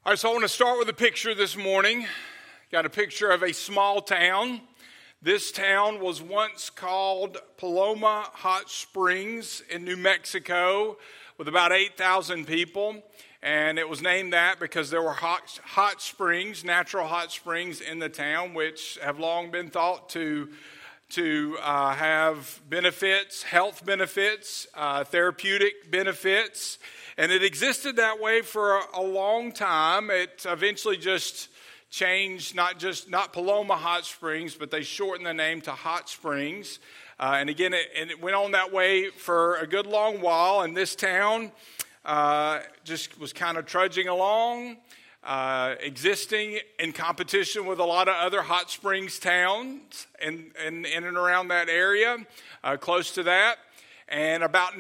All right, so I want to start with a picture this morning. Got a picture of a small town. This town was once called Paloma Hot Springs in New Mexico with about 8,000 people. And it was named that because there were hot springs, natural hot springs in the town, which have long been thought to have benefits, health benefits, therapeutic benefits. And it existed that way for a long time. It eventually just changed, not Paloma Hot Springs, but they shortened the name to Hot Springs. And again, it went on that way for a good long while. And this town just was kind of trudging along, existing in competition with a lot of other hot springs towns in and around that area, close to that. And about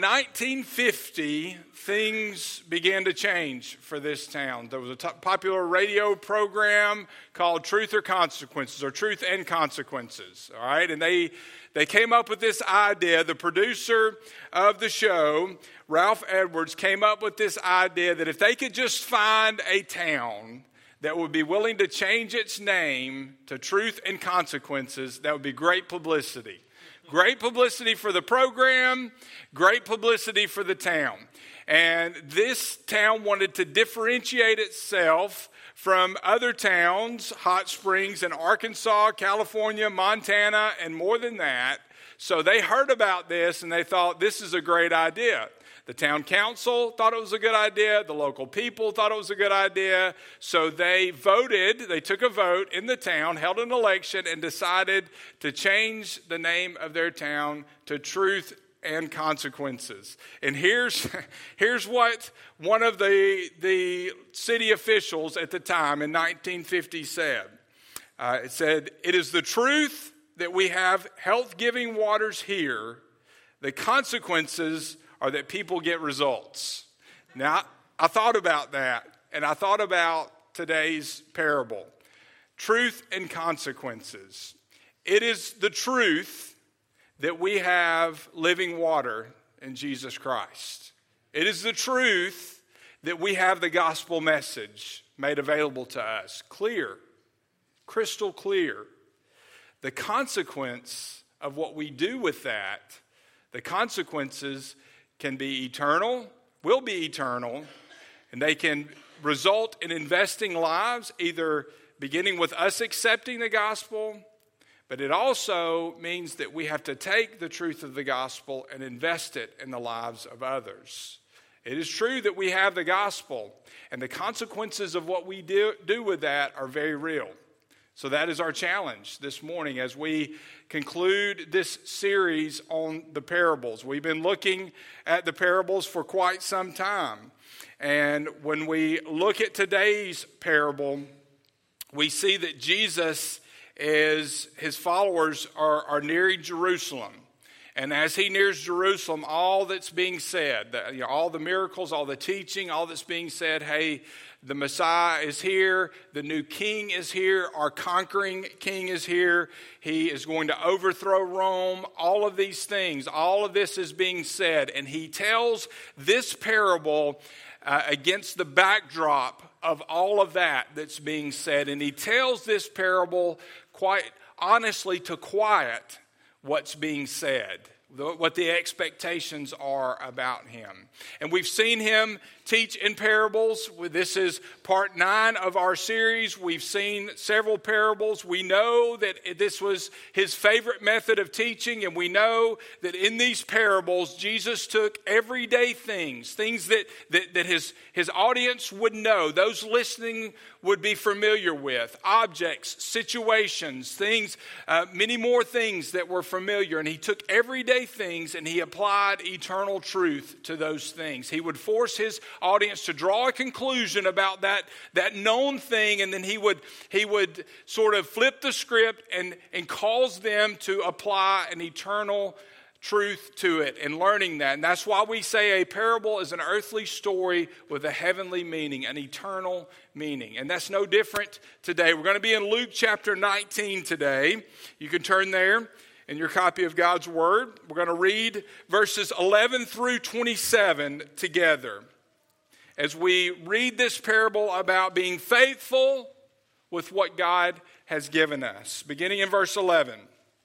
1950, things began to change for this town. There was a popular radio program called Truth or Consequences, or Truth and Consequences, all right? And they came up with this idea. The producer of the show, Ralph Edwards, came up with this idea that if they could just find a town that would be willing to change its name to Truth and Consequences, that would be great publicity. Great publicity for the program, great publicity for the town. And this town wanted to differentiate itself from other towns, hot springs in Arkansas, California, Montana, and more than that. So they heard about this and they thought, this is a great idea. The town council thought it was a good idea. The local people thought it was a good idea. So they took a vote in the town, held an election, and decided to change the name of their town to Truth and Consequences. And here's what one of the city officials at the time in 1950 said. It said, "It is the truth that we have health-giving waters here. The consequences are that people get results." Now, I thought about that, and I thought about today's parable. Truth and consequences. It is the truth that we have living water in Jesus Christ. It is the truth that we have the gospel message made available to us. Clear, crystal clear. The consequence of what we do with that, the consequences can be eternal, will be eternal, and they can result in investing lives, either beginning with us accepting the gospel, but it also means that we have to take the truth of the gospel and invest it in the lives of others. It is true that we have the gospel, and the consequences of what we do with that are very real. So that is our challenge this morning as we conclude this series on the parables. We've been looking at the parables for quite some time. And when we look at today's parable, we see that Jesus his followers are nearing Jerusalem. And as he nears Jerusalem, all that's being said, all the miracles, all the teaching, all that's being said, hey, the Messiah is here, the new king is here, our conquering king is here, he is going to overthrow Rome, all of these things, all of this is being said. And he tells this parable against the backdrop of all of that's being said. And he tells this parable quite honestly to quiet what's being said, what the expectations are about him. And we've seen him teach in parables. This is part 9 of our series. We've seen several parables. We know that this was his favorite method of teaching, and we know that in these parables, Jesus took everyday things that his audience would know, those listening would be familiar with, objects, situations, things, many more things that were familiar. And he took everyday things and he applied eternal truth to those things. He would force his audience to draw a conclusion about that known thing, and then he would sort of flip the script and cause them to apply an eternal truth to it and learning that. And that's why we say a parable is an earthly story with a heavenly meaning, an eternal meaning. And that's no different today. We're going to be in Luke chapter 19 today. You can turn there in your copy of God's Word. We're going to read verses 11 through 27 together. as we read this parable about being faithful with what God has given us. Beginning in verse 11.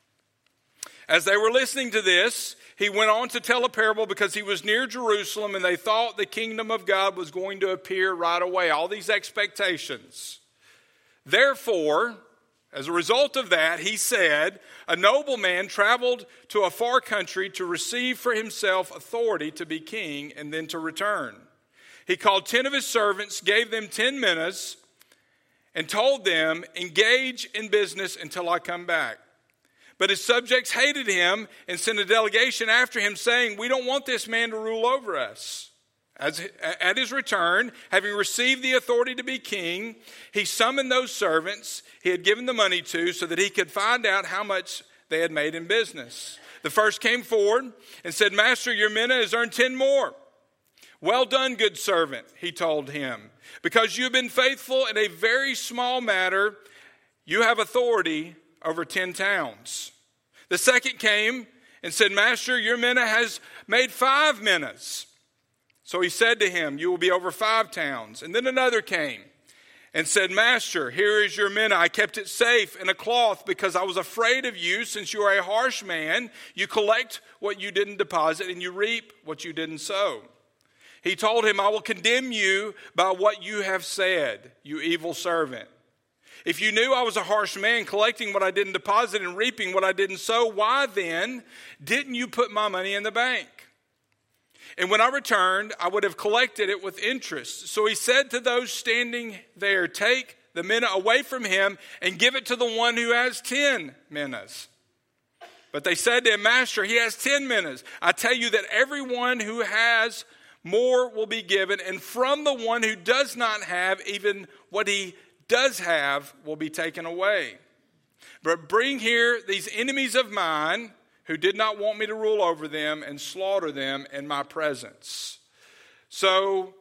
As they were listening to this, he went on to tell a parable because he was near Jerusalem and they thought the kingdom of God was going to appear right away. All these expectations. Therefore, as a result of that, he said, a nobleman traveled to a far country to receive for himself authority to be king and then to return. He called 10 of his servants, gave them 10 minas, and told them, engage in business until I come back. But his subjects hated him and sent a delegation after him saying, we don't want this man to rule over us. At his return, having received the authority to be king, he summoned those servants he had given the money to so that he could find out how much they had made in business. The first came forward and said, Master, your mina has earned 10 more. Well done, good servant, he told him. Because you have been faithful in a very small matter, you have authority over 10 towns. The second came and said, Master, your mina has made 5 minas. So he said to him, you will be over 5 towns. And then another came and said, Master, here is your mina. I kept it safe in a cloth because I was afraid of you. Since you are a harsh man, you collect what you didn't deposit and you reap what you didn't sow. He told him, I will condemn you by what you have said, you evil servant. If you knew I was a harsh man, collecting what I didn't deposit and reaping what I didn't sow, why then didn't you put my money in the bank? And when I returned, I would have collected it with interest. So he said to those standing there, take the mina away from him and give it to the one who has 10 minas. But they said to him, Master, he has 10 minas. I tell you that everyone who has more will be given, and from the one who does not have, even what he does have will be taken away. But bring here these enemies of mine who did not want me to rule over them and slaughter them in my presence. So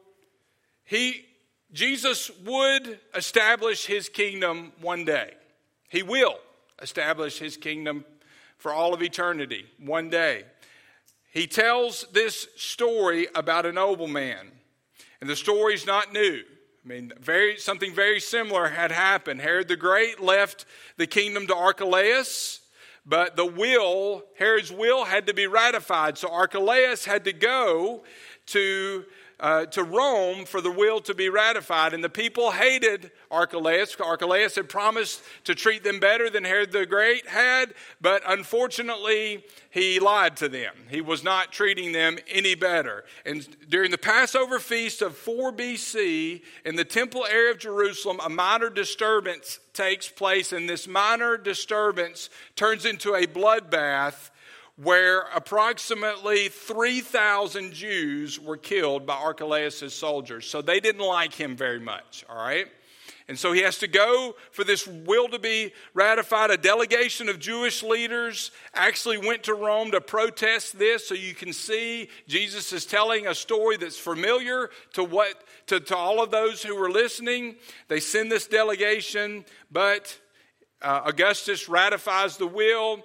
Jesus would establish his kingdom one day. He will establish his kingdom for all of eternity one day. He tells this story about a nobleman. And the story's not new. I mean, something very similar had happened. Herod the Great left the kingdom to Archelaus, but Herod's will had to be ratified. So Archelaus had to go to Rome for the will to be ratified. And the people hated Archelaus. Archelaus had promised to treat them better than Herod the Great had, but unfortunately, he lied to them. He was not treating them any better. And during the Passover feast of 4 BC, in the temple area of Jerusalem, a minor disturbance takes place, and this minor disturbance turns into a bloodbath where approximately 3,000 Jews were killed by Archelaus' soldiers. So they didn't like him very much, all right? And so he has to go for this will to be ratified. A delegation of Jewish leaders actually went to Rome to protest this. So you can see Jesus is telling a story that's familiar to all of those who were listening. They send this delegation, but Augustus ratifies the will.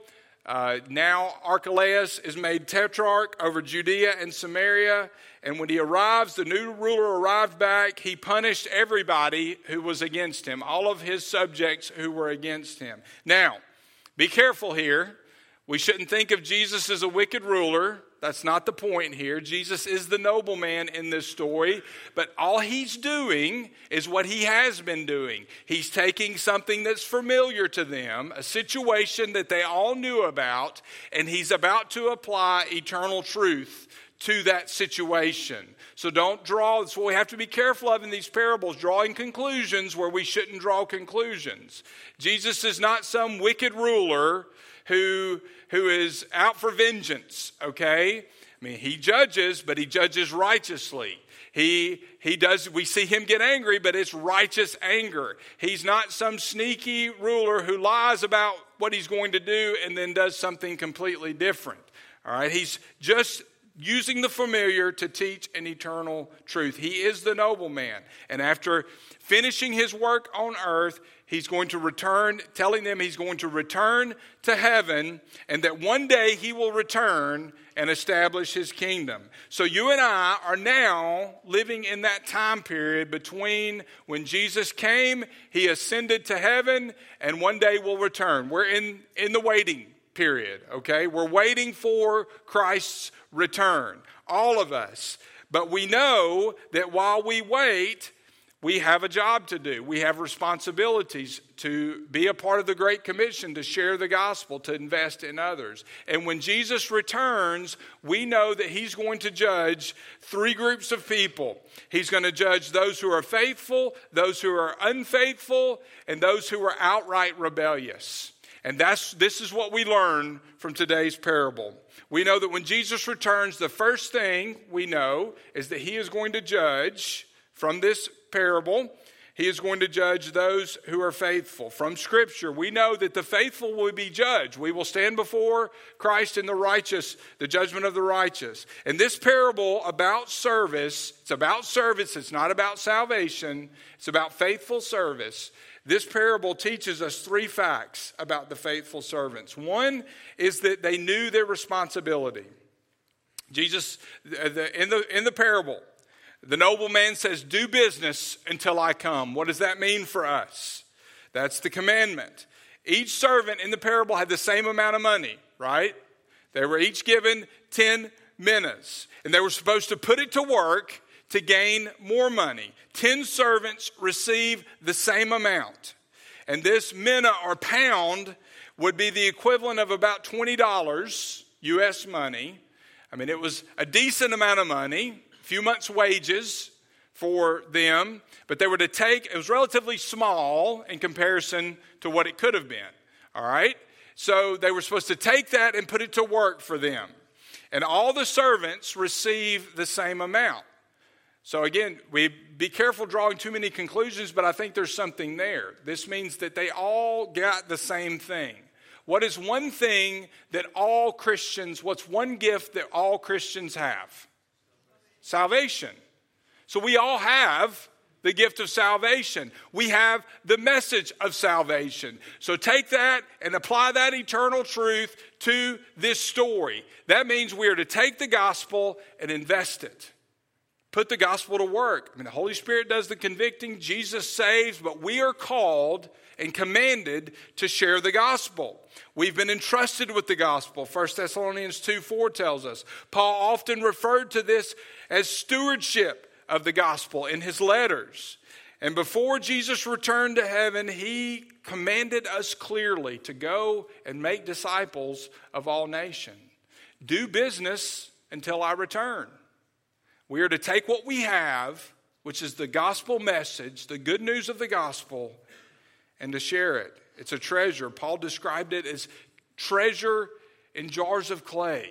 Now Archelaus is made tetrarch over Judea and Samaria. And when he arrives, the new ruler arrived back. He punished everybody who was against him, all of his subjects who were against him. Now, be careful here. We shouldn't think of Jesus as a wicked ruler. That's not the point here. Jesus is the nobleman in this story, but all he's doing is what he has been doing. He's taking something that's familiar to them, a situation that they all knew about, and he's about to apply eternal truth to that situation. So don't draw, that's what we have to be careful of in these parables, drawing conclusions where we shouldn't draw conclusions. Jesus is not some wicked ruler who is out for vengeance, okay? I mean, he judges, but he judges righteously. We see him get angry, but it's righteous anger. He's not some sneaky ruler who lies about what he's going to do and then does something completely different. All right, he's just using the familiar to teach an eternal truth. He is the nobleman. And after finishing his work on earth, he's going to return, telling them he's going to return to heaven, and that one day he will return and establish his kingdom. So you and I are now living in that time period between when Jesus came, he ascended to heaven, and one day will return. We're in the waiting period, okay? We're waiting for Christ's return, all of us. But we know that while we wait, we have a job to do. We have responsibilities to be a part of the Great Commission, to share the gospel, to invest in others. And when Jesus returns, we know that he's going to judge three groups of people. He's going to judge those who are faithful, those who are unfaithful, and those who are outright rebellious. And this is what we learn from today's parable. We know that when Jesus returns, the first thing we know is that he is going to judge, from this parable, he is going to judge those who are faithful. From Scripture, we know that the faithful will be judged. We will stand before Christ in the judgment of the righteous. And this parable about service, it's about service, it's not about salvation, it's about faithful service. This parable teaches us three facts about the faithful servants. One is that they knew their responsibility. Jesus, in the parable, the nobleman says, "Do business until I come." What does that mean for us? That's the commandment. Each servant in the parable had the same amount of money, right? They were each given 10 minas, and they were supposed to put it to work to gain more money. 10 servants receive the same amount. And this mina or pound would be the equivalent of about $20 U.S. money. I mean, it was a decent amount of money, a few months' wages for them. But they were to take, it was relatively small in comparison to what it could have been. All right? So they were supposed to take that and put it to work for them. And all the servants receive the same amount. So again, we be careful drawing too many conclusions, but I think there's something there. This means that they all got the same thing. What is one thing that what's one gift that all Christians have? Salvation. So we all have the gift of salvation. We have the message of salvation. So take that and apply that eternal truth to this story. That means we are to take the gospel and invest it. Put the gospel to work. I mean, the Holy Spirit does the convicting. Jesus saves, but we are called and commanded to share the gospel. We've been entrusted with the gospel. 1 Thessalonians 2:4 tells us. Paul often referred to this as stewardship of the gospel in his letters. And before Jesus returned to heaven, he commanded us clearly to go and make disciples of all nations. Do business until I return. We are to take what we have, which is the gospel message, the good news of the gospel, and to share it. It's a treasure. Paul described it as treasure in jars of clay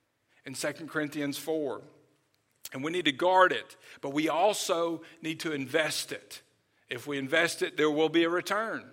in 2 Corinthians 4. And we need to guard it, but we also need to invest it. If we invest it, there will be a return.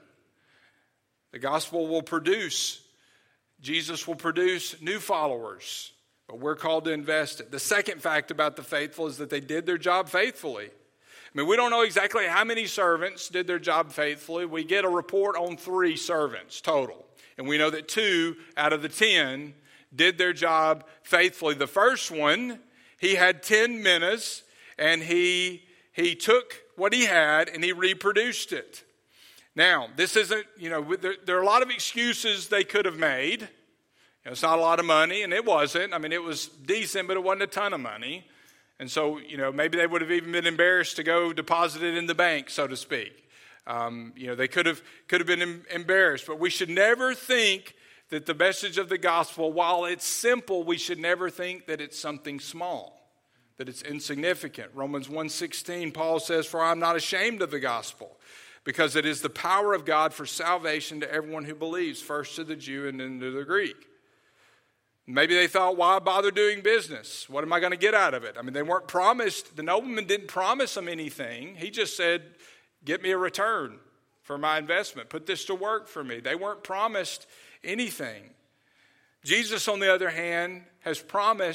The gospel will produce, Jesus will produce new followers. But we're called to invest it. The second fact about the faithful is that they did their job faithfully. I mean, we don't know exactly how many servants did their job faithfully. We get a report on 3 servants total. And we know that 2 out of the 10 did their job faithfully. The first one, he had 10 minas, and he took what he had and he reproduced it. Now, this isn't, there are a lot of excuses they could have made. It's not a lot of money, and it wasn't. I mean, it was decent, but it wasn't a ton of money. And so, maybe they would have even been embarrassed to go deposit it in the bank, so to speak. They could have been embarrassed. But we should never think that the message of the gospel, while it's simple, we should never think that it's something small, that it's insignificant. Romans 1:16, Paul says, "For I am not ashamed of the gospel, because it is the power of God for salvation to everyone who believes, first to the Jew and then to the Greek." Maybe they thought, why bother doing business? What am I going to get out of it? I mean, they weren't promised. The nobleman didn't promise them anything. He just said, get me a return for my investment. Put this to work for me. They weren't promised anything. Jesus, on the other hand, has promised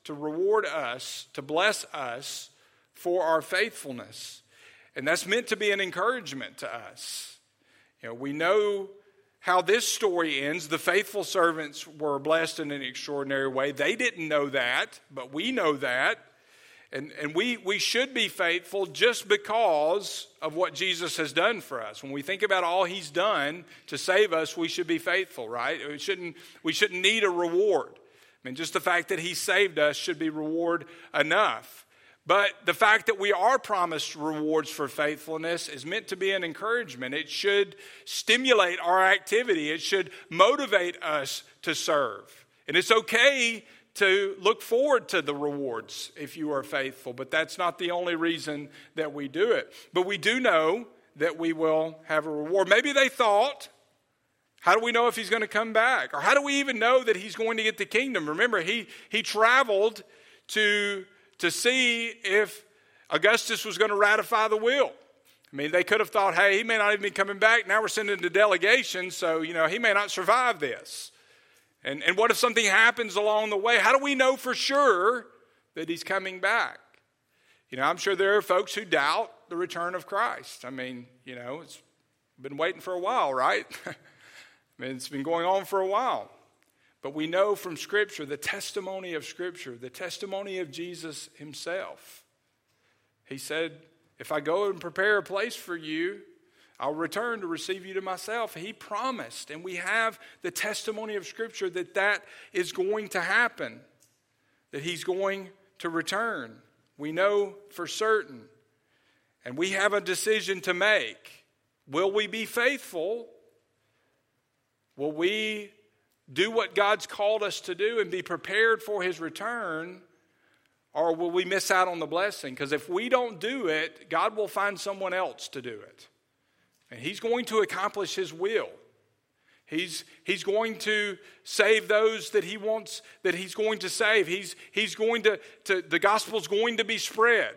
to reward us, to bless us for our faithfulness. And that's meant to be an encouragement to us. We know how this story ends. The faithful servants were blessed in an extraordinary way. They didn't know that, but we know that. And we should be faithful just because of what Jesus has done for us. When we think about all he's done to save us, we should be faithful, right? We shouldn't need a reward. I mean, just the fact that he saved us should be reward enough. But the fact that we are promised rewards for faithfulness is meant to be an encouragement. It should stimulate our activity. It should motivate us to serve. And it's okay to look forward to the rewards if you are faithful, but that's not the only reason that we do it. But we do know that we will have a reward. Maybe they thought, how do we know if he's going to come back? Or how do we even know that he's going to get the kingdom? Remember, he traveled to see if Augustus was going to ratify the will. I mean, they could have thought, hey, he may not even be coming back. Now we're sending a delegation, so, he may not survive this. And what if something happens along the way? How do we know for sure that he's coming back? I'm sure there are folks who doubt the return of Christ. I mean, it's been waiting for a while, right? I mean, it's been going on for a while. But we know from Scripture, the testimony of Scripture, the testimony of Jesus himself. He said, if I go and prepare a place for you, I'll return to receive you to myself. He promised, and we have the testimony of Scripture that is going to happen, that he's going to return. We know for certain, and we have a decision to make. Will we be faithful? Will we do what God's called us to do and be prepared for his return, or will we miss out on the blessing? Because if we don't do it, God will find someone else to do it. And he's going to accomplish his will. He's going to save those that he wants, that he's going to save. He's going to the gospel's going to be spread.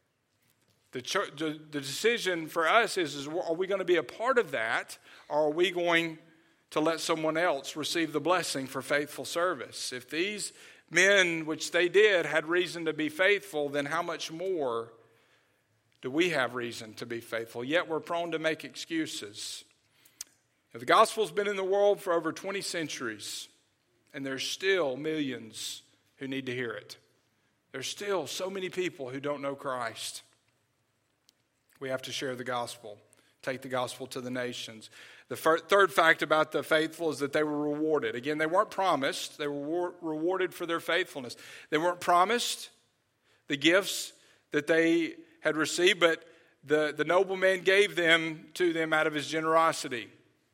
The decision for us is are we going to be a part of that, or are we going to let someone else receive the blessing for faithful service? If these men, which they did, had reason to be faithful, then how much more do we have reason to be faithful? Yet we're prone to make excuses. The gospel's been in the world for over 20 centuries, and there's still millions who need to hear it. There's still so many people who don't know Christ. We have to share the gospel, take the gospel to the nations. The third fact about the faithful is that they were rewarded. Again, they weren't promised. They were rewarded for their faithfulness. They weren't promised the gifts that they had received, but the nobleman gave them to them out of his generosity.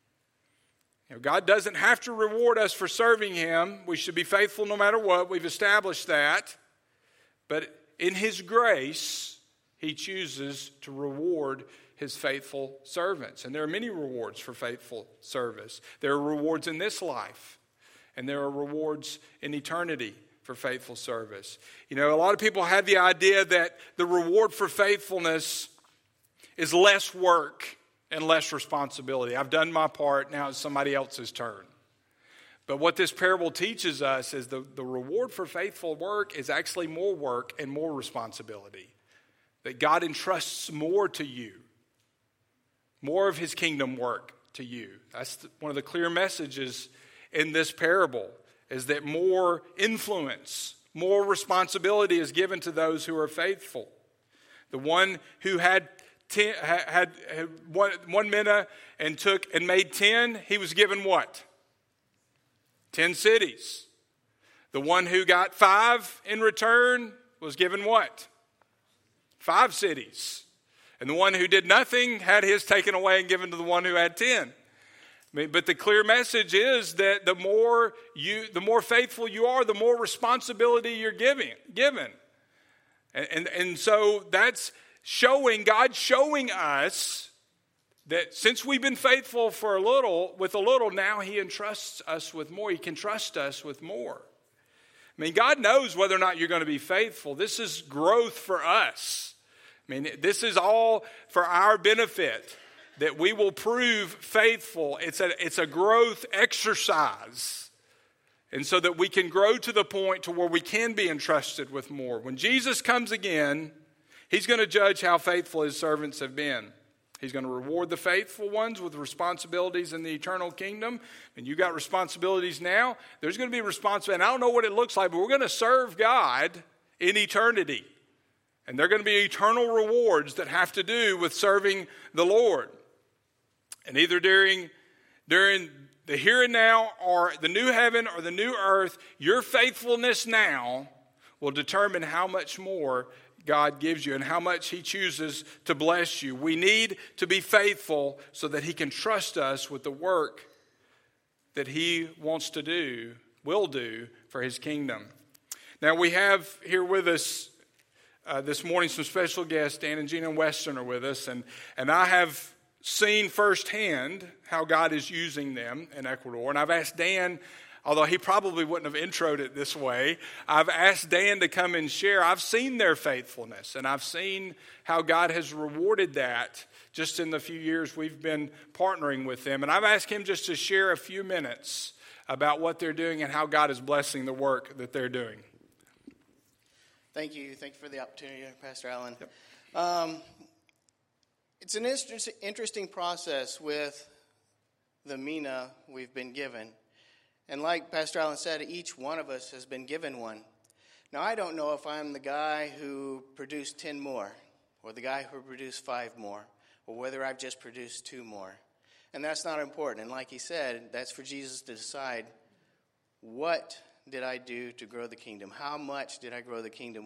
God doesn't have to reward us for serving him. We should be faithful no matter what. We've established that. But in his grace, he chooses to reward his faithful servants. And there are many rewards for faithful service. There are rewards in this life, and there are rewards in eternity for faithful service. A lot of people have the idea that the reward for faithfulness is less work and less responsibility. I've done my part, now it's somebody else's turn. But what this parable teaches us is the reward for faithful work is actually more work and more responsibility. That God entrusts more to you. More of his kingdom work to you. That's one of the clear messages in this parable, is that more influence, more responsibility is given to those who are faithful. The one who had one mina and took and made 10, he was given what? 10 cities. The one who got 5 in return was given what? 5 cities. And the one who did nothing had his taken away and given to the one who had 10. But the clear message is that the more faithful you are, the more responsibility you're given. And so that's God's showing us that since we've been faithful for with a little, now he entrusts us with more. He can trust us with more. I mean, God knows whether or not you're going to be faithful. This is growth for us. I mean, this is all for our benefit, that we will prove faithful. It's a growth exercise. And so that we can grow to the point to where we can be entrusted with more. When Jesus comes again, he's going to judge how faithful his servants have been. He's going to reward the faithful ones with responsibilities in the eternal kingdom. And you got responsibilities now. There's going to be responsibility. And I don't know what it looks like, but we're going to serve God in eternity. And there are going to be eternal rewards that have to do with serving the Lord. And either during the here and now, or the new heaven or the new earth, your faithfulness now will determine how much more God gives you and how much he chooses to bless you. We need to be faithful so that he can trust us with the work that he wants to do, will do for his kingdom. Now we have here with us this morning some special guests. Dan and Gina Weston are with us, and I have seen firsthand how God is using them in Ecuador. And I've asked Dan, although he probably wouldn't have introed it this way, I've asked Dan to come and share. I've seen their faithfulness, and I've seen how God has rewarded that just in the few years we've been partnering with them. And I've asked him just to share a few minutes about what they're doing and how God is blessing the work that they're doing. Thank you. Thank you for the opportunity, Pastor Allen. Yep. It's an interesting process with the MENA we've been given. And like Pastor Allen said, each one of us has been given one. Now, I don't know if I'm the guy who produced 10 more, or the guy who produced 5 more, or whether I've just produced 2 more. And that's not important. And like he said, that's for Jesus to decide, what did I do to grow the kingdom? How much did I grow the kingdom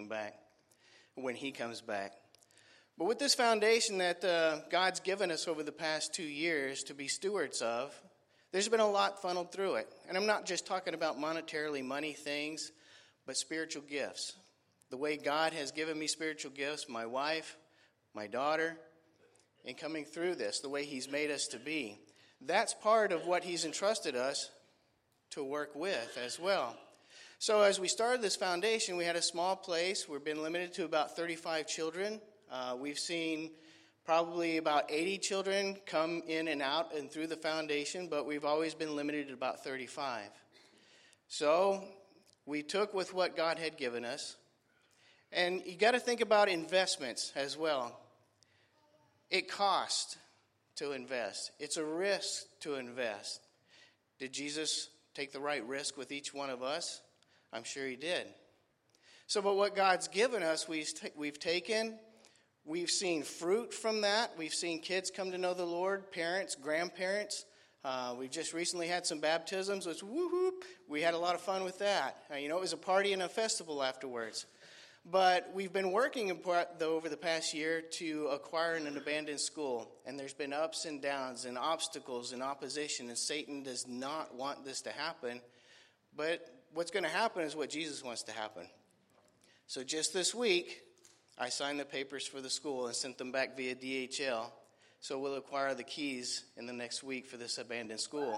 when he comes back? But with this foundation that God's given us over the past 2 years to be stewards of, there's been a lot funneled through it. And I'm not just talking about monetarily money things, but spiritual gifts. The way God has given me spiritual gifts, my wife, my daughter, and coming through this, the way he's made us to be. That's part of what he's entrusted us to work with as well. So as we started this foundation, we had a small place. We've been limited to about 35 children. We've seen probably about 80 children come in and out and through the foundation, but we've always been limited to about 35. So we took with what God had given us, and you got to think about investments as well. It costs to invest. It's a risk to invest. Did Jesus take the right risk with each one of us? I'm sure he did. So, but what God's given us, we've taken. We've seen fruit from that. We've seen kids come to know the Lord, parents, grandparents. We've just recently had some baptisms, which woohoo! We had a lot of fun with that. It was a party and a festival afterwards. But we've been working over the past year to acquire an abandoned school. And there's been ups and downs and obstacles and opposition. And Satan does not want this to happen. But what's going to happen is what Jesus wants to happen. So just this week, I signed the papers for the school and sent them back via DHL. So we'll acquire the keys in the next week for this abandoned school.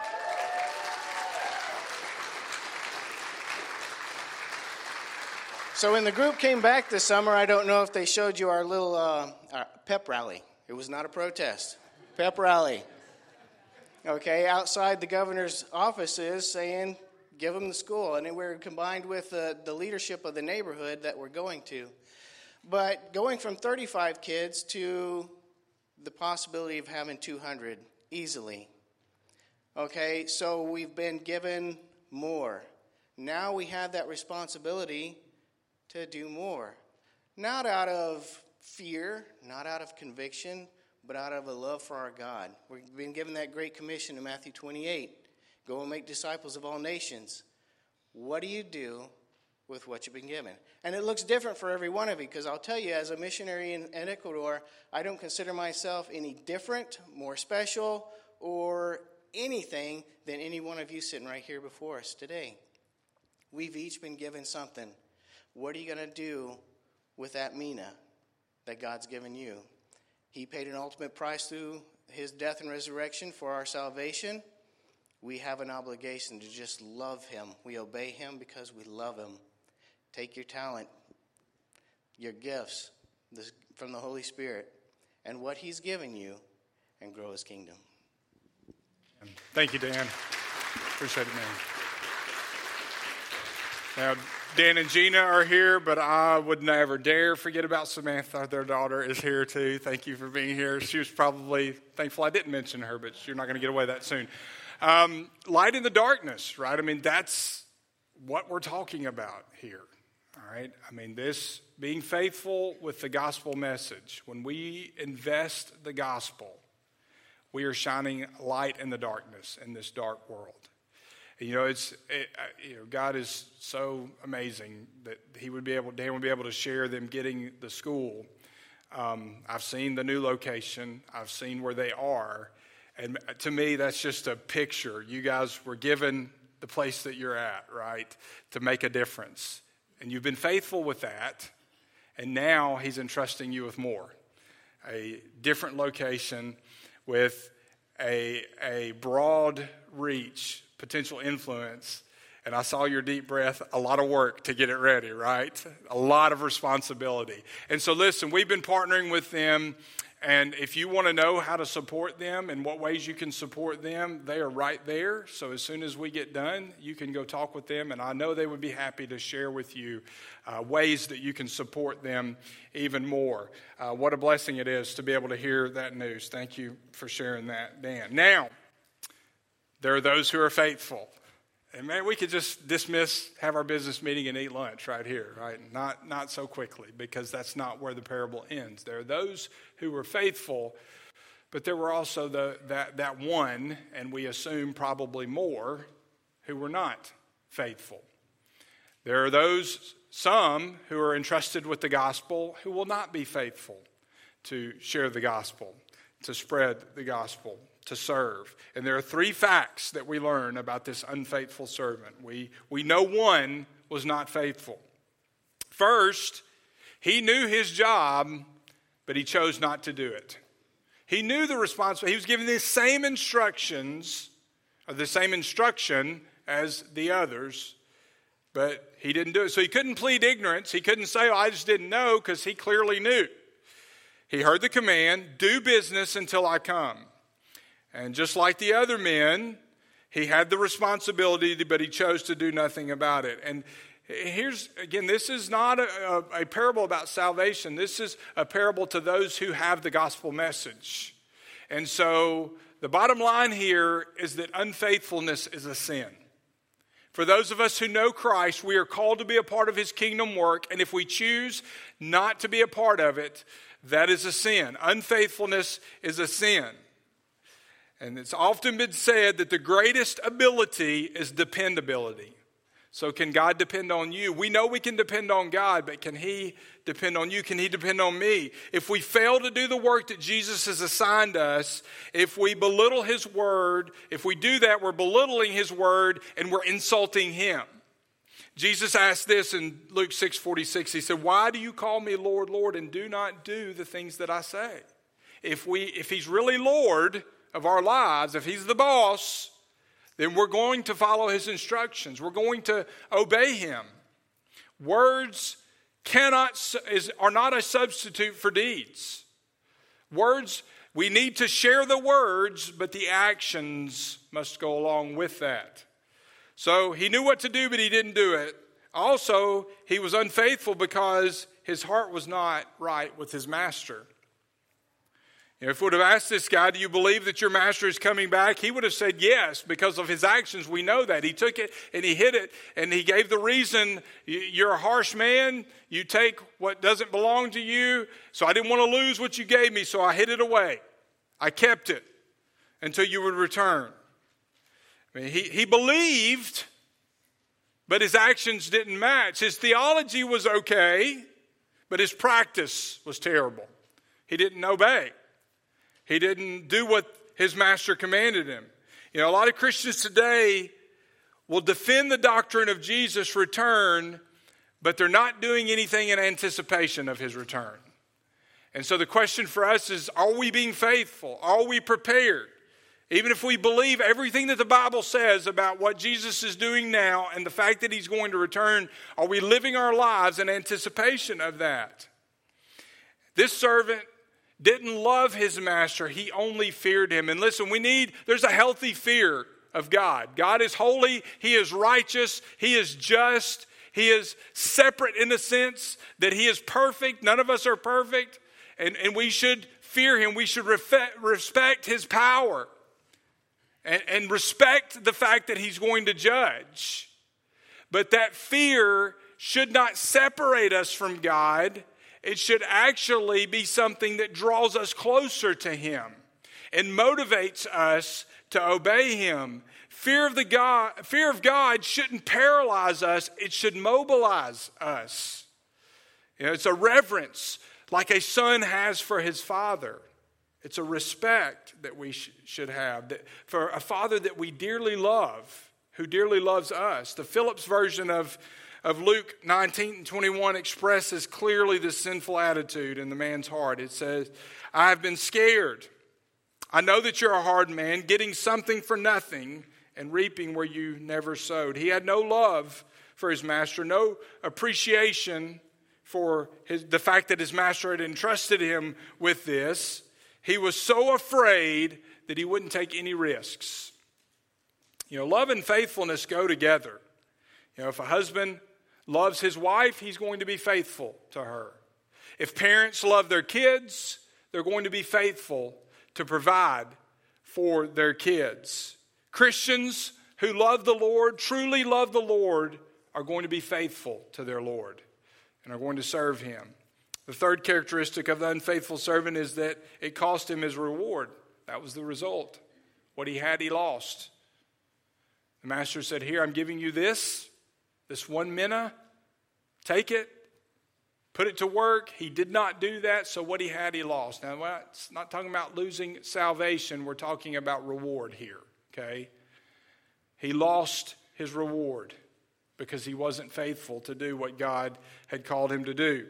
So when the group came back this summer, I don't know if they showed you our little pep rally. It was not a protest. Pep rally. Okay, outside the governor's offices saying, give them the school. And we're combined with the leadership of the neighborhood that we're going to. But going from 35 kids to the possibility of having 200 easily. Okay, so we've been given more. Now we have that responsibility to do more. Not out of fear, not out of conviction, but out of a love for our God. We've been given that great commission in Matthew 28. Go and make disciples of all nations. What do you do with what you've been given? And it looks different for every one of you, because I'll tell you, as a missionary in Ecuador, I don't consider myself any different, more special, or anything than any one of you sitting right here before us today. We've each been given something. What are you going to do with that MENA that God's given you? He paid an ultimate price through his death and resurrection for our salvation. We have an obligation to just love him. We obey him because we love him. Take your talent, your gifts from the Holy Spirit, and what he's given you, and grow his kingdom. Thank you, Dan. Appreciate it, man. Now, Dan and Gina are here, but I would never dare forget about Samantha. Their daughter is here too. Thank you for being here. She was probably thankful I didn't mention her, but you're not going to get away that soon. Light in the darkness, right? I mean, that's what we're talking about here, all right? I mean, this being faithful with the gospel message. When we invest the gospel, we are shining light in the darkness in this dark world. You know, God is so amazing that Dan would be able to share them getting the school. I've seen the new location. I've seen where they are. And to me, that's just a picture. You guys were given the place that you're at, right, to make a difference. And you've been faithful with that. And now he's entrusting you with more. A different location with a broad reach, potential influence, and I saw your deep breath, a lot of work to get it ready, right? A lot of responsibility. And so listen, we've been partnering with them, and if you want to know how to support them and what ways you can support them, they are right there. So as soon as we get done, you can go talk with them, and I know they would be happy to share with you ways that you can support them even more. What a blessing it is to be able to hear that news. Thank you for sharing that, Dan. Now, there are those who are faithful. And man, we could just have our business meeting and eat lunch right here, right? Not so quickly, because that's not where the parable ends. There are those who were faithful, but there were also that one, and we assume probably more, who were not faithful. There are some who are entrusted with the gospel who will not be faithful to share the gospel, to spread the gospel, to serve. And there are three facts that we learn about this unfaithful servant. We know one was not faithful. First, he knew his job, but he chose not to do it. He knew the responsibility. He was given the same instructions, or the same instruction as the others, but he didn't do it. So he couldn't plead ignorance. He couldn't say, I just didn't know, because he clearly knew. He heard the command, do business until I come. And just like the other men, he had the responsibility, but he chose to do nothing about it. And here's, again, this is not a parable about salvation. This is a parable to those who have the gospel message. And so the bottom line here is that unfaithfulness is a sin. For those of us who know Christ, we are called to be a part of his kingdom work. And if we choose not to be a part of it, that is a sin. Unfaithfulness is a sin. And it's often been said that the greatest ability is dependability. So can God depend on you? We know we can depend on God, but can he depend on you? Can he depend on me? If we fail to do the work that Jesus has assigned us, if we belittle his word, if we do that, we're belittling his word and we're insulting him. Jesus asked this in Luke 6:46. He said, why do you call me Lord, Lord, and do not do the things that I say? If he's really Lord of our lives, if he's the boss, then we're going to follow his instructions. We're going to obey him. Words are not a substitute for deeds. Words, we need to share the words, but the actions must go along with that. So he knew what to do, but he didn't do it. Also, he was unfaithful because his heart was not right with his master. If we would have asked this guy, do you believe that your master is coming back? He would have said yes, because of his actions. We know that. He took it and he hid it, and he gave the reason, you're a harsh man. You take what doesn't belong to you. So I didn't want to lose what you gave me, so I hid it away. I kept it until you would return. I mean, he believed, but his actions didn't match. His theology was okay, but his practice was terrible. He didn't obey. He didn't do what his master commanded him. You know, a lot of Christians today will defend the doctrine of Jesus' return, but they're not doing anything in anticipation of his return. And so the question for us is, are we being faithful? Are we prepared? Even if we believe everything that the Bible says about what Jesus is doing now and the fact that he's going to return, are we living our lives in anticipation of that? This servant didn't love his master. He only feared him. And listen, there's a healthy fear of God. God is holy. He is righteous. He is just. He is separate in the sense that he is perfect. None of us are perfect. And we should fear him. We should respect his power. And respect the fact that he's going to judge. But that fear should not separate us from God. It should actually be something that draws us closer to him and motivates us to obey him. Fear of God shouldn't paralyze us. It should mobilize us. It's a reverence like a son has for his father. It's a respect that we should have for a father that we dearly love, who dearly loves us. The Phillips version of Luke 19:21 expresses clearly the sinful attitude in the man's heart. It says, I have been scared. I know that you're a hard man, getting something for nothing and reaping where you never sowed. He had no love for his master, no appreciation for the fact that his master had entrusted him with this. He was so afraid that he wouldn't take any risks. Love and faithfulness go together. If a husband loves his wife, he's going to be faithful to her. If parents love their kids, they're going to be faithful to provide for their kids. Christians who love the Lord, truly love the Lord, are going to be faithful to their Lord and are going to serve him. The third characteristic of the unfaithful servant is that it cost him his reward. That was the result. What he had, he lost. The master said, here, I'm giving you this 1 mina. Take it. Put it to work. He did not do that, so what he had, he lost. Now, it's not talking about losing salvation. We're talking about reward here, okay? He lost his reward because he wasn't faithful to do what God had called him to do.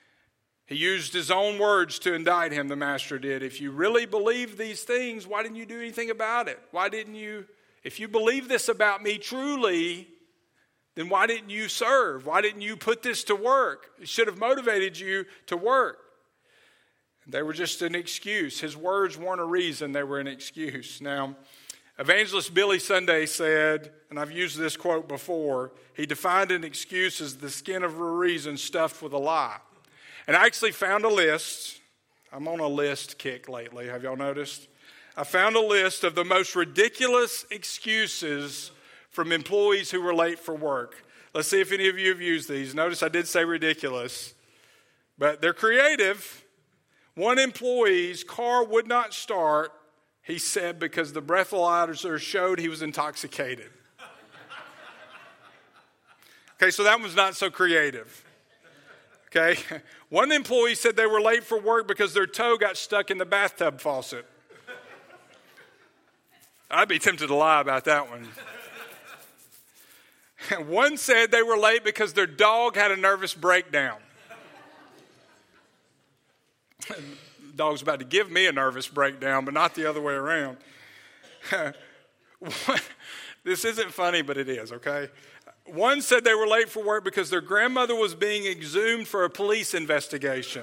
He used his own words to indict him, the master did. If you really believe these things, why didn't you do anything about it? If you believe this about me truly, then why didn't you serve? Why didn't you put this to work? It should have motivated you to work. They were just an excuse. His words weren't a reason, they were an excuse. Now, evangelist Billy Sunday said, and I've used this quote before, he defined an excuse as the skin of a reason stuffed with a lie. And I actually found a list. I'm on a list kick lately. Have y'all noticed? I found a list of the most ridiculous excuses from employees who were late for work. Let's see if any of you have used these. Notice I did say ridiculous, but they're creative. One employee's car would not start, he said, because the breathalyzer showed he was intoxicated. Okay, so that one's not so creative. Okay, one employee said they were late for work because their toe got stuck in the bathtub faucet. I'd be tempted to lie about that one. One said they were late because their dog had a nervous breakdown. The dog's about to give me a nervous breakdown, but not the other way around. This isn't funny, but it is, okay? One said they were late for work because their grandmother was being exhumed for a police investigation.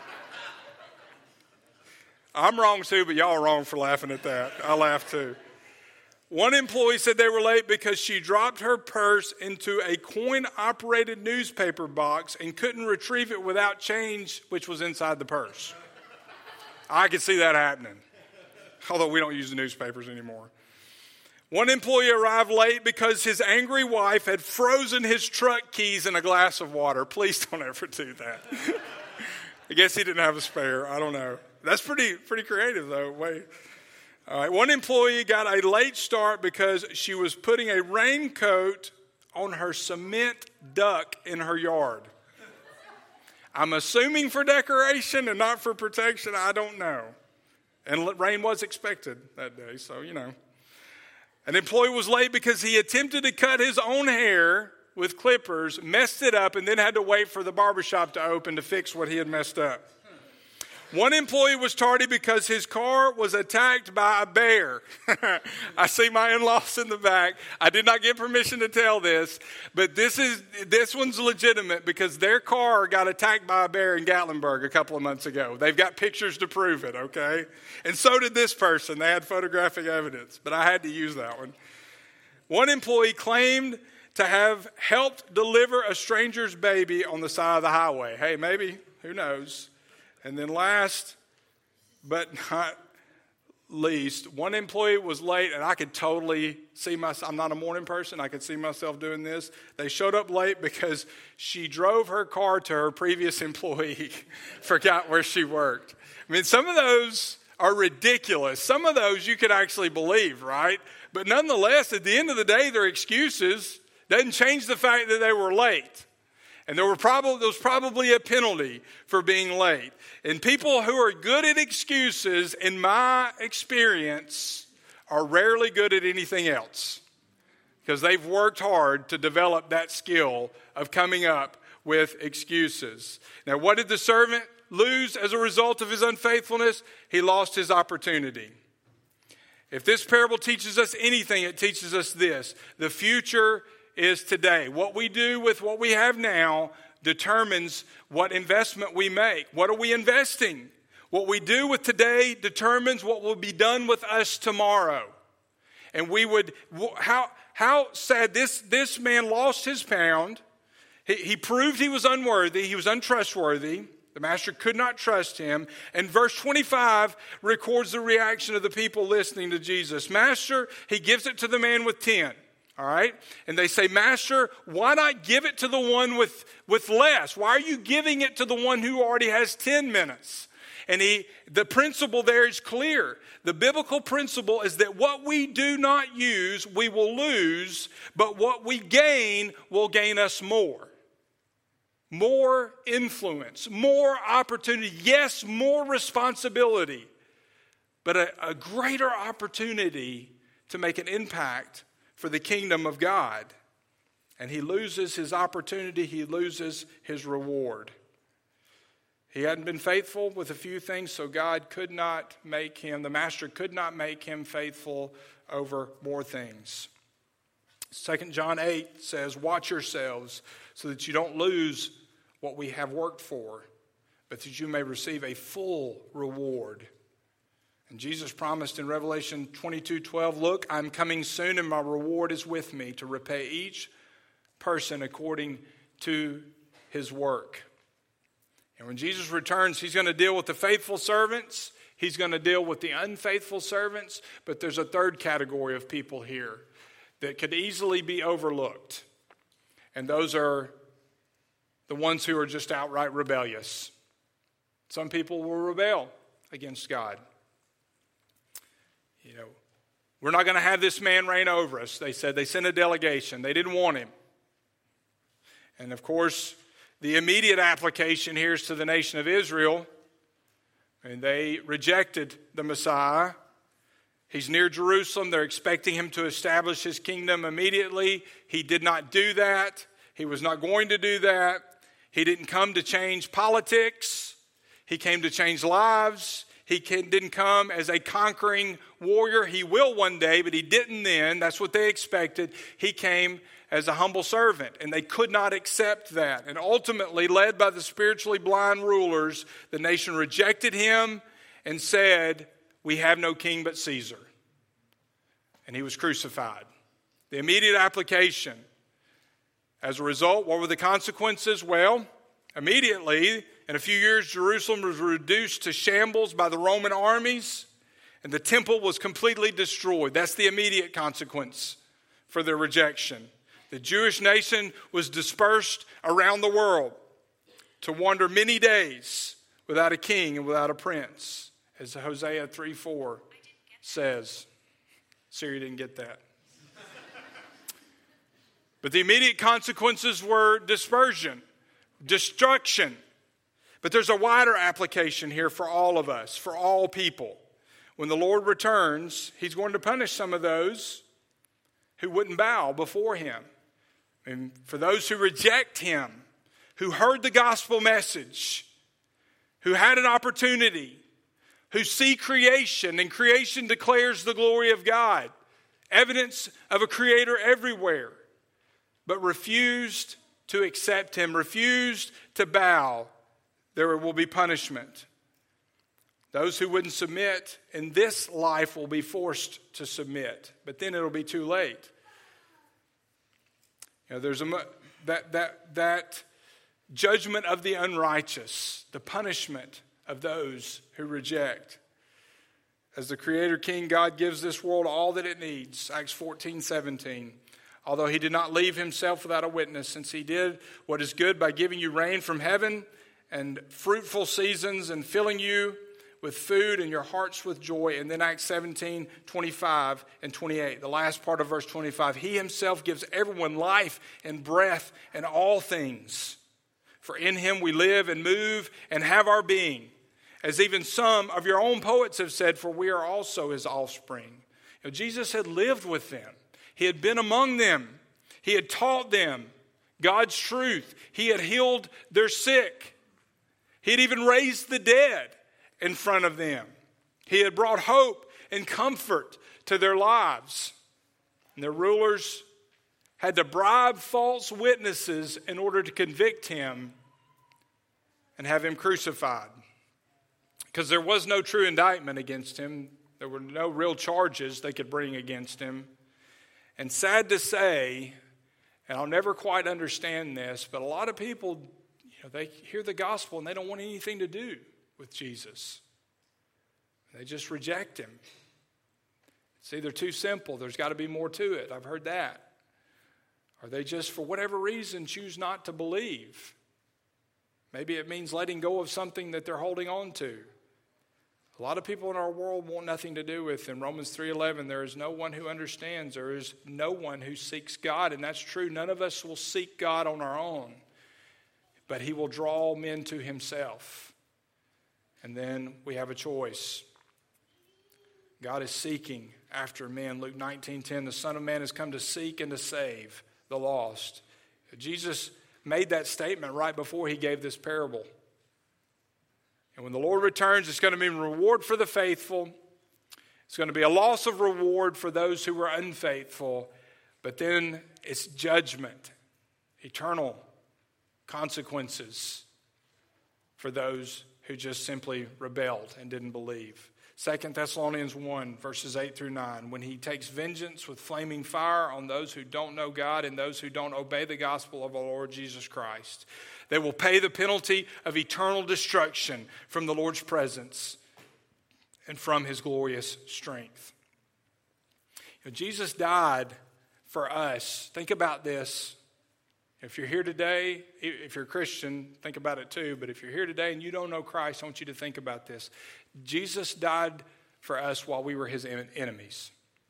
I'm wrong too, but y'all are wrong for laughing at that. I laugh too. One employee said they were late because she dropped her purse into a coin-operated newspaper box and couldn't retrieve it without change, which was inside the purse. I could see that happening, although we don't use the newspapers anymore. One employee arrived late because his angry wife had frozen his truck keys in a glass of water. Please don't ever do that. I guess he didn't have a spare. I don't know. That's pretty creative, though. Wait. All right. One employee got a late start because she was putting a raincoat on her cement duck in her yard. I'm assuming for decoration and not for protection. I don't know. And rain was expected that day, so you know. An employee was late because he attempted to cut his own hair with clippers, messed it up, and then had to wait for the barbershop to open to fix what he had messed up. One employee was tardy because his car was attacked by a bear. I see my in-laws in the back. I did not get permission to tell this, but this one's legitimate because their car got attacked by a bear in Gatlinburg a couple of months ago. They've got pictures to prove it, okay? And so did this person. They had photographic evidence, but I had to use that one. One employee claimed to have helped deliver a stranger's baby on the side of the highway. Hey, maybe, who knows? And then last but not least, one employee was late, and I could totally see myself. I'm not a morning person. I could see myself doing this. They showed up late because she drove her car to her previous employee, forgot where she worked. I mean, some of those are ridiculous. Some of those you could actually believe, right? But nonetheless, at the end of the day, their excuses doesn't change the fact that they were late. And there was probably a penalty for being late. And people who are good at excuses, in my experience, are rarely good at anything else. Because they've worked hard to develop that skill of coming up with excuses. Now, what did the servant lose as a result of his unfaithfulness? He lost his opportunity. If this parable teaches us anything, it teaches us this: the future is today. What we do with what we have now determines what investment we make. What are we investing? What we do with today determines what will be done with us tomorrow. And how sad this man lost his pound. He proved he was unworthy. He was untrustworthy. The master could not trust him. And verse 25 records the reaction of the people listening to Jesus. Master, he gives it to the man with 10. All right? And they say, Master, why not give it to the one with less? Why are you giving it to the one who already has 10 minutes? And the principle there is clear. The biblical principle is that what we do not use, we will lose, but what we gain will gain us more. More influence, more opportunity, yes, more responsibility, but a greater opportunity to make an impact for the kingdom of God. And he loses his opportunity, he loses his reward. He hadn't been faithful with a few things, so God could not make him, the master could not make him faithful over more things. 2 John 8 says, watch yourselves so that you don't lose what we have worked for, but that you may receive a full reward. And Jesus promised in Revelation 22:12, look, I'm coming soon and my reward is with me to repay each person according to his work. And when Jesus returns, he's going to deal with the faithful servants. He's going to deal with the unfaithful servants. But there's a third category of people here that could easily be overlooked. And those are the ones who are just outright rebellious. Some people will rebel against God. You know, we're not going to have this man reign over us. They said, they sent a delegation. They didn't want him. And of course, the immediate application here is to the nation of Israel. And they rejected the Messiah. He's near Jerusalem. They're expecting him to establish his kingdom immediately. He did not do that. He was not going to do that. He didn't come to change politics. He came to change lives. He didn't come as a conquering warrior. He will one day, but he didn't then. That's what they expected. He came as a humble servant, and they could not accept that. And ultimately, led by the spiritually blind rulers, the nation rejected him and said, we have no king but Caesar. And he was crucified. The immediate application. As a result, what were the consequences? Well, immediately, in a few years, Jerusalem was reduced to shambles by the Roman armies, and the temple was completely destroyed. That's the immediate consequence for their rejection. The Jewish nation was dispersed around the world to wander many days without a king and without a prince, as Hosea 3:4 says. Siri didn't get that. But the immediate consequences were dispersion, destruction. But there's a wider application here for all of us, for all people. When the Lord returns, he's going to punish some of those who wouldn't bow before him. And for those who reject him, who heard the gospel message, who had an opportunity, who see creation, and creation declares the glory of God, evidence of a creator everywhere, but refused to accept him, refused to bow, there will be punishment. Those who wouldn't submit in this life will be forced to submit, but then it'll be too late. There's that judgment of the unrighteous, the punishment of those who reject. As the Creator King, God gives this world all that it needs. Acts 14:17. Although he did not leave himself without a witness, since he did what is good by giving you rain from heaven and fruitful seasons and filling you with food and your hearts with joy. And then Acts 17:25 and 28, the last part of verse 25. He himself gives everyone life and breath and all things. For in him we live and move and have our being. As even some of your own poets have said, for we are also his offspring. Jesus had lived with them. He had been among them. He had taught them God's truth. He had healed their sick. He had even raised the dead in front of them. He had brought hope and comfort to their lives. And their rulers had to bribe false witnesses in order to convict him and have him crucified. Because there was no true indictment against him. There were no real charges they could bring against him. And sad to say, and I'll never quite understand this, but a lot of people, they hear the gospel and they don't want anything to do with Jesus. They just reject him. It's either too simple, there's got to be more to it. I've heard that. Or they just, for whatever reason, choose not to believe. Maybe it means letting go of something that they're holding on to. A lot of people in our world want nothing to do with him. Romans 3:11, there is no one who understands. There is no one who seeks God. And that's true. None of us will seek God on our own. But he will draw men to himself. And then we have a choice. God is seeking after men. Luke 19:10, the Son of Man has come to seek and to save the lost. Jesus made that statement right before he gave this parable. And when the Lord returns, it's going to be a reward for the faithful. It's going to be a loss of reward for those who were unfaithful. But then it's judgment, eternal consequences for those who just simply rebelled and didn't believe. 2 Thessalonians 1, verses 8 through 9. When he takes vengeance with flaming fire on those who don't know God and those who don't obey the gospel of our Lord Jesus Christ. They will pay the penalty of eternal destruction from the Lord's presence and from his glorious strength. Jesus died for us. Think about this. If you're here today, if you're a Christian, think about it too. But if you're here today and you don't know Christ, I want you to think about this. Jesus died for us while we were his enemies.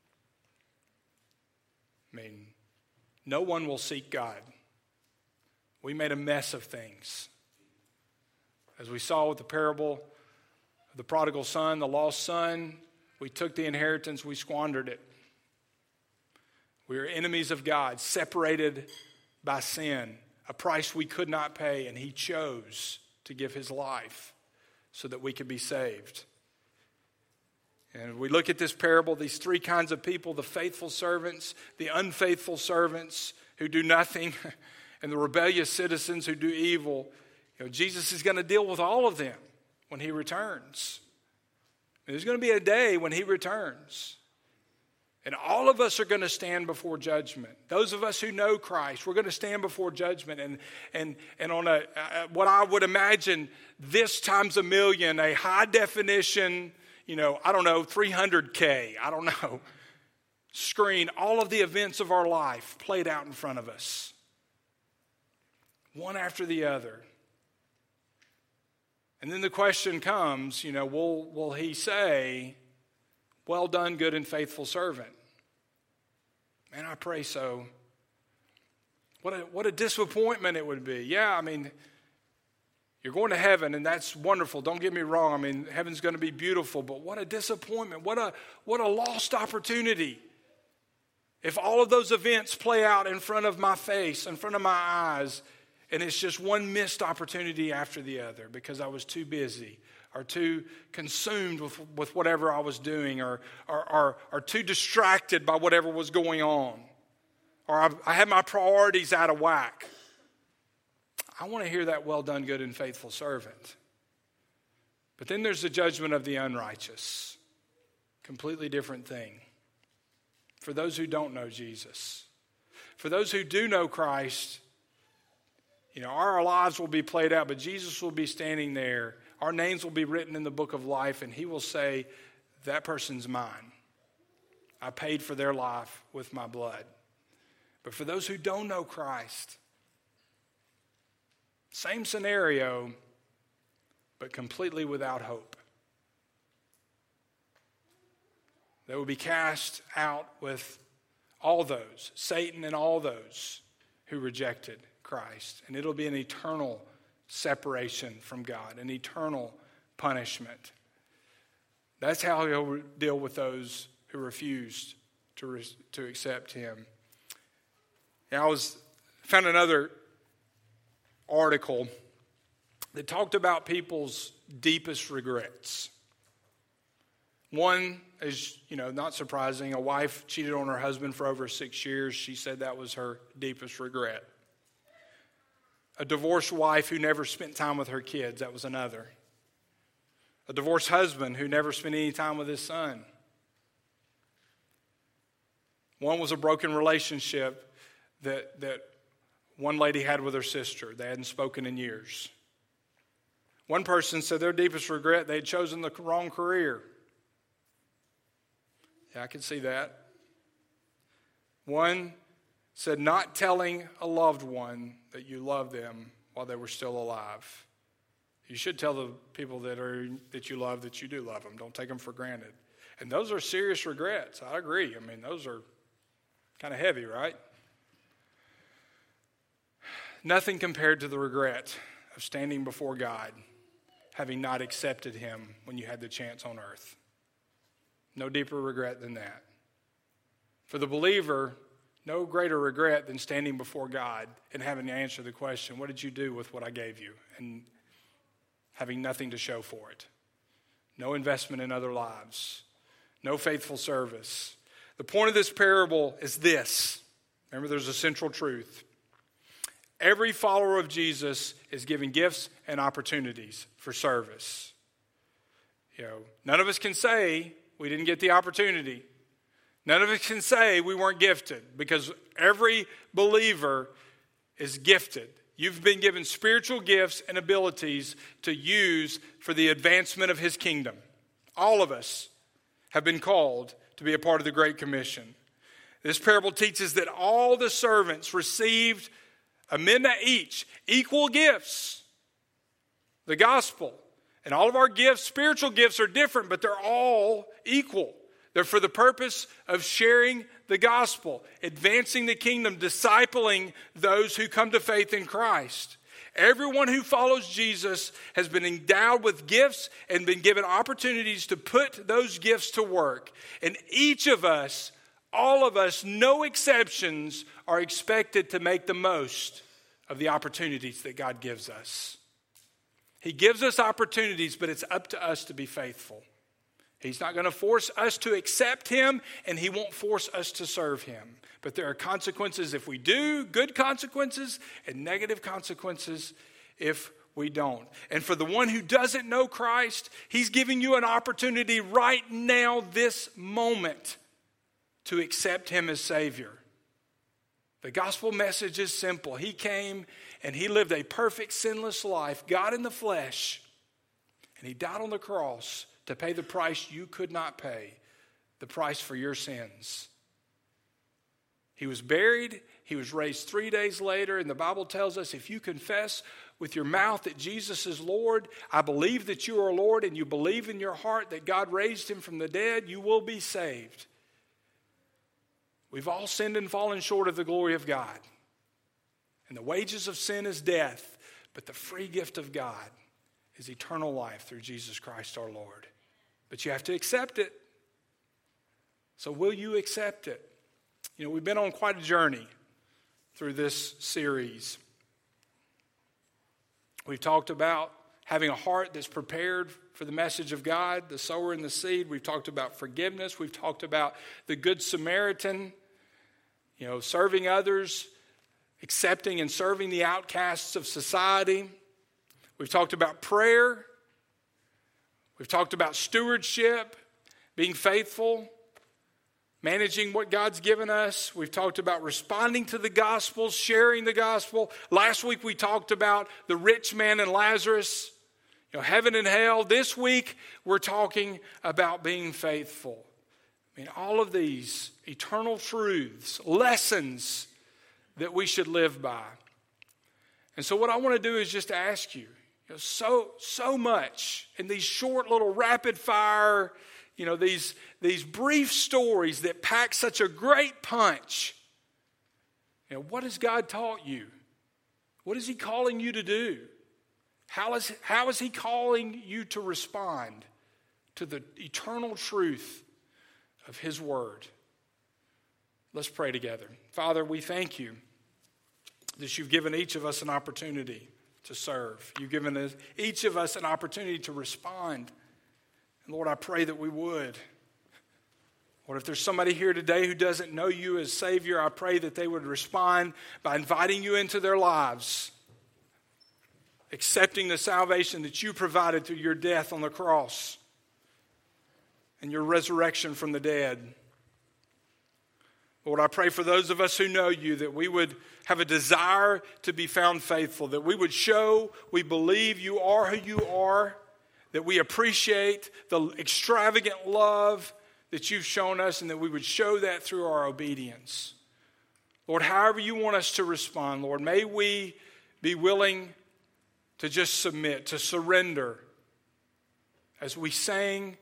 I mean, no one will seek God. We made a mess of things. As we saw with the parable of the prodigal son, the lost son, we took the inheritance, we squandered it. We were enemies of God, separated by sin, a price we could not pay, and he chose to give his life so that we could be saved. And we look at this parable, these three kinds of people, the faithful servants, the unfaithful servants who do nothing, and the rebellious citizens who do evil. Jesus is going to deal with all of them when he returns. There's going to be a day when he returns. And all of us are going to stand before judgment. Those of us who know Christ, we're going to stand before judgment. And on what I would imagine this times a million, a high definition, 300K, screen, all of the events of our life played out in front of us. One after the other. And then the question comes, will he say, well done, good and faithful servant? Man, I pray so. What a disappointment it would be. Yeah, you're going to heaven, and that's wonderful. Don't get me wrong. Heaven's going to be beautiful, but what a disappointment. What a lost opportunity. If all of those events play out in front of my face, in front of my eyes, and it's just one missed opportunity after the other because I was too busy or too consumed with whatever I was doing or too distracted by whatever was going on, or I had my priorities out of whack. I want to hear that well done, good and faithful servant. But then there's the judgment of the unrighteous. Completely different thing. For those who don't know Jesus. for those who do know Christ, our lives will be played out, but Jesus will be standing there. Our names will be written in the book of life, and he will say, that person's mine. I paid for their life with my blood. But for those who don't know Christ, same scenario, but completely without hope. They will be cast out with all those, Satan and all those who rejected Christ. And it'll be an eternal separation from God, an eternal punishment. That's how he'll deal with those who refused to accept him. And I found another article that talked about people's deepest regrets. One is, not surprising. A wife cheated on her husband for over 6 years. She said that was her deepest regret. A divorced wife who never spent time with her kids. That was another. A divorced husband who never spent any time with his son. One was a broken relationship that one lady had with her sister. They hadn't spoken in years. One person said their deepest regret, they had chosen the wrong career. Yeah, I can see that. One said not telling a loved one that you love them while they were still alive. You should tell the people that you love that you do love them. Don't take them for granted. And those are serious regrets. I agree. Those are kind of heavy, right? Nothing compared to the regret of standing before God, having not accepted him when you had the chance on earth. No deeper regret than that. For the believer, no greater regret than standing before God and having to answer the question, what did you do with what I gave you? And having nothing to show for it. No investment in other lives. No faithful service. The point of this parable is this. Remember, there's a central truth. Every follower of Jesus is given gifts and opportunities for service. None of us can say we didn't get the opportunity. None of us can say we weren't gifted, because every believer is gifted. You've been given spiritual gifts and abilities to use for the advancement of his kingdom. All of us have been called to be a part of the Great Commission. This parable teaches that all the servants received a mina each, equal gifts. The gospel. And all of our gifts, spiritual gifts, are different, but they're all equal. They're for the purpose of sharing the gospel, advancing the kingdom, discipling those who come to faith in Christ. Everyone who follows Jesus has been endowed with gifts and been given opportunities to put those gifts to work. And each of us, all of us, no exceptions, are expected to make the most of the opportunities that God gives us. He gives us opportunities, but it's up to us to be faithful. He's not going to force us to accept him, and he won't force us to serve him. But there are consequences if we do, good consequences, and negative consequences if we don't. And for the one who doesn't know Christ, he's giving you an opportunity right now, this moment, to accept him as Savior. The gospel message is simple. He came and he lived a perfect, sinless life, God in the flesh, and he died on the cross to pay the price you could not pay, the price for your sins. He was buried. He was raised 3 days later, and the Bible tells us if you confess with your mouth that Jesus is Lord, I believe that you are Lord, and you believe in your heart that God raised him from the dead, you will be saved. We've all sinned and fallen short of the glory of God. And the wages of sin is death, but the free gift of God is eternal life through Jesus Christ our Lord. But you have to accept it. So will you accept it? We've been on quite a journey through this series. We've talked about having a heart that's prepared for the message of God, the sower and the seed. We've talked about forgiveness. We've talked about the Good Samaritan, serving others, accepting and serving the outcasts of society. We've talked about prayer. We've talked about stewardship, being faithful, managing what God's given us. We've talked about responding to the gospel, sharing the gospel. Last week we talked about the rich man and Lazarus, heaven and hell. This week we're talking about being faithful. I mean, all of these eternal truths, lessons that we should live by. And so what I want to do is just ask you, so much in these short little rapid fire, these brief stories that pack such a great punch. What has God taught you? What is he calling you to do? How is he calling you to respond to the eternal truth of his word? Let's pray together. Father, we thank you that you've given each of us an opportunity to serve. You've given each of us an opportunity to respond. And Lord, I pray that we would. Lord, if there's somebody here today who doesn't know you as Savior, I pray that they would respond by inviting you into their lives, accepting the salvation that you provided through your death on the cross and your resurrection from the dead. Lord, I pray for those of us who know you that we would have a desire to be found faithful, that we would show we believe you are who you are, that we appreciate the extravagant love that you've shown us, and that we would show that through our obedience. Lord, however you want us to respond, Lord, may we be willing to just submit, to surrender, as we sang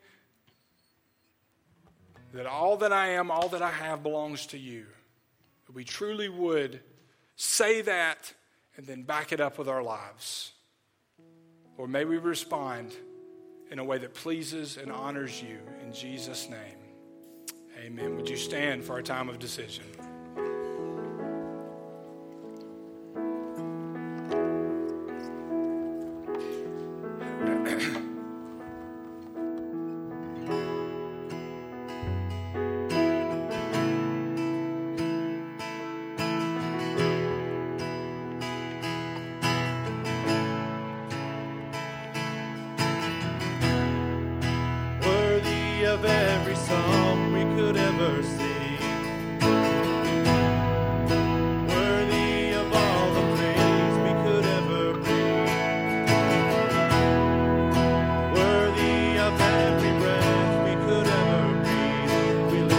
that all that I am, all that I have belongs to you. That we truly would say that and then back it up with our lives. Or may we respond in a way that pleases and honors you. In Jesus' name, amen. Would you stand for our time of decision? Of every song.